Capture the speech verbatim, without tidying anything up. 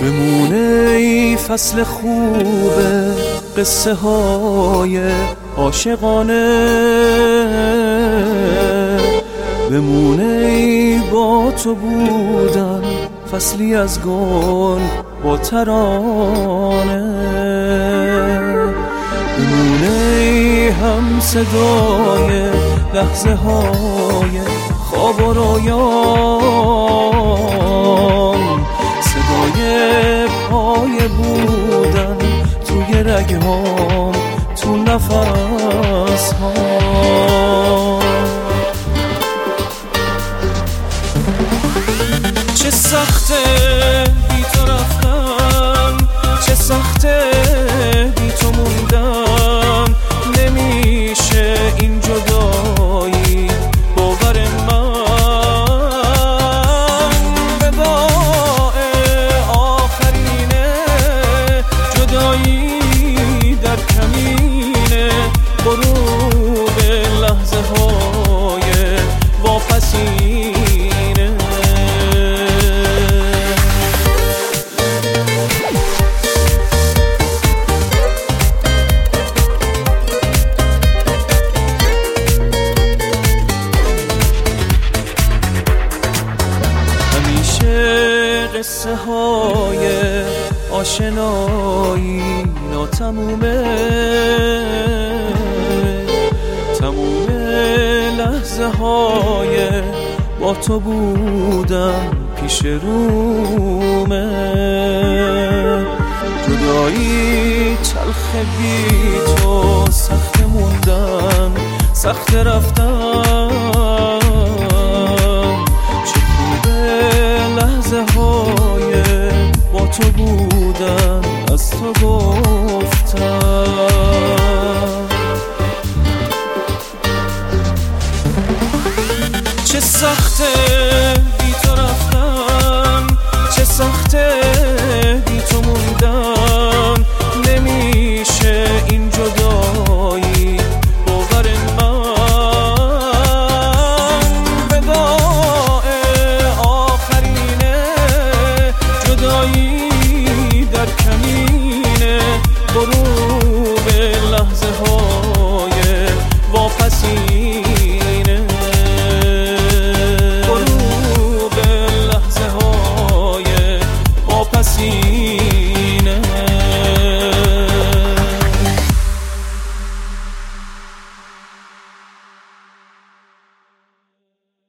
بمونه ای فصل خوبه قصه های عاشقانه، بمونه ای با تو بودن فصلی از گل با ترانه، بمونه ای هم صدای لحظه های خواب و رویان، صدای پای بودن توی رگهام تو نفس ها. چه سخته بی تو رفتن، چه سخته بی تو موندن، نمیشه این جدایی باور من، وداع آخرینه جدایی در کمینه، غروب لحظه های واپسینه. قصه های آشنایی ناتمومه، تموم لحظه های با تو بودن پیش رومه، جدایی تلخ بی تو، سخت موندن سخت رفتن،